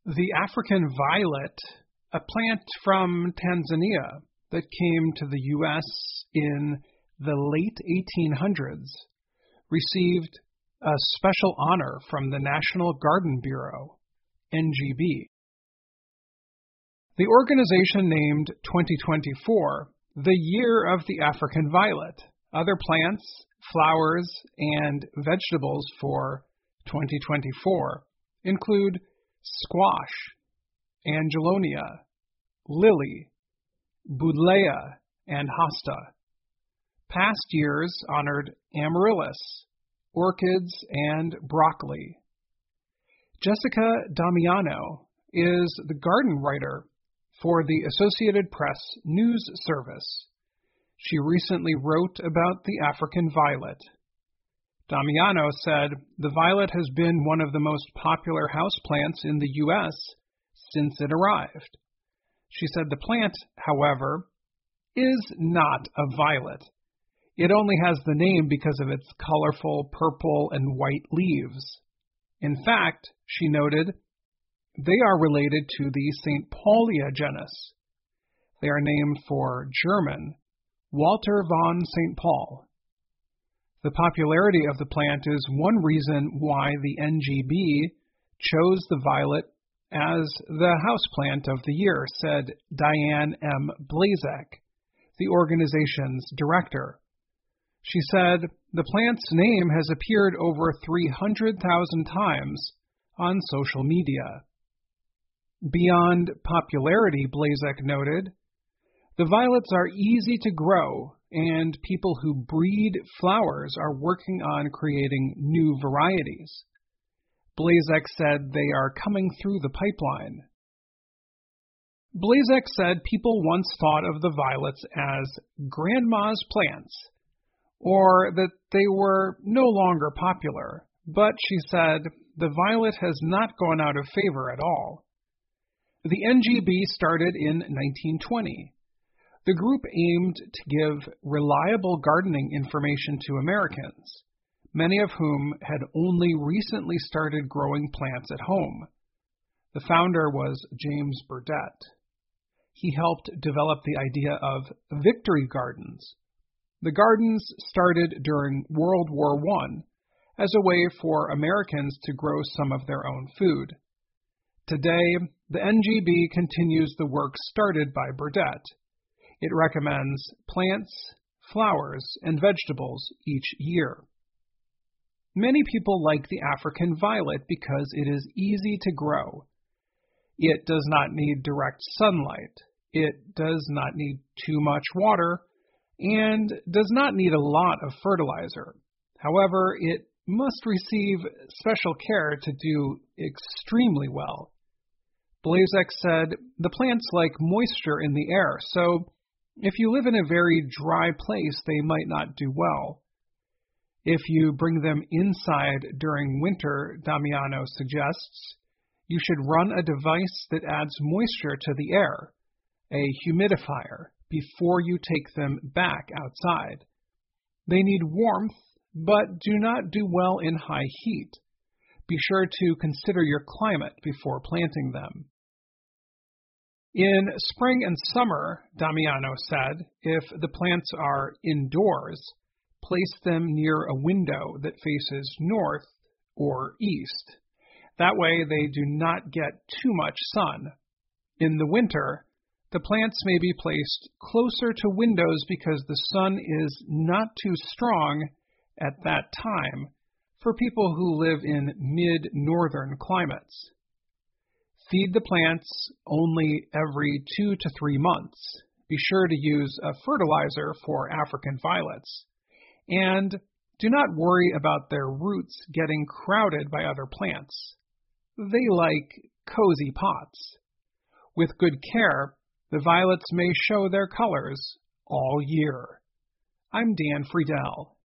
The African violet, a plant from Tanzania that came to the U.S. in the late 1800s, received a special honor from the National Garden Bureau, NGB. The organization named 2024 the Year of the African Violet. Other plants, flowers, and vegetables for 2024 include squash, angelonia, lily, buddleia, and hosta. Past years honored amaryllis, orchids, and broccoli. Jessica Damiano is the garden writer for the Associated Press news service. She recently wrote about the African violet. Damiano said the violet has been one of the most popular houseplants in the U.S. since it arrived. She said the plant, however, is not a violet. It only has the name because of its colorful purple and white leaves. In fact, she noted, they are related to the St. Paulia genus. They are named for German Walter von St. Paul. The popularity of the plant is one reason why the NGB chose the violet as the houseplant of the year, said Diane M. Blazek, the organization's director. She said, the plant's name has appeared over 300,000 times on social media. Beyond popularity, Blazek noted, the violets are easy to grow, and people who breed flowers are working on creating new varieties. Blazek said they are coming through the pipeline. Blazek said people once thought of the violets as grandma's plants, or that they were no longer popular, but she said the violet has not gone out of favor at all. The NGB started in 1920. The group aimed to give reliable gardening information to Americans, many of whom had only recently started growing plants at home. The founder was James Burdett. He helped develop the idea of victory gardens. The gardens started during World War I as a way for Americans to grow some of their own food. Today, the NGB continues the work started by Burdett. It recommends plants, flowers, and vegetables each year. Many people like the African violet because it is easy to grow. It does not need direct sunlight. It does not need too much water and does not need a lot of fertilizer. However, it must receive special care to do extremely well. Blazek said the plants like moisture in the air, so if you live in a very dry place, they might not do well. If you bring them inside during winter, Damiano suggests, you should run a device that adds moisture to the air, a humidifier, before you take them back outside. They need warmth, but do not do well in high heat. Be sure to consider your climate before planting them. In spring and summer, Damiano said, if the plants are indoors, place them near a window that faces north or east. That way they do not get too much sun. In the winter, the plants may be placed closer to windows because the sun is not too strong at that time for people who live in mid-northern climates. Feed the plants only every 2 to 3 months. Be sure to use a fertilizer for African violets. And do not worry about their roots getting crowded by other plants. They like cozy pots. With good care, the violets may show their colors all year. I'm Dan Friedel.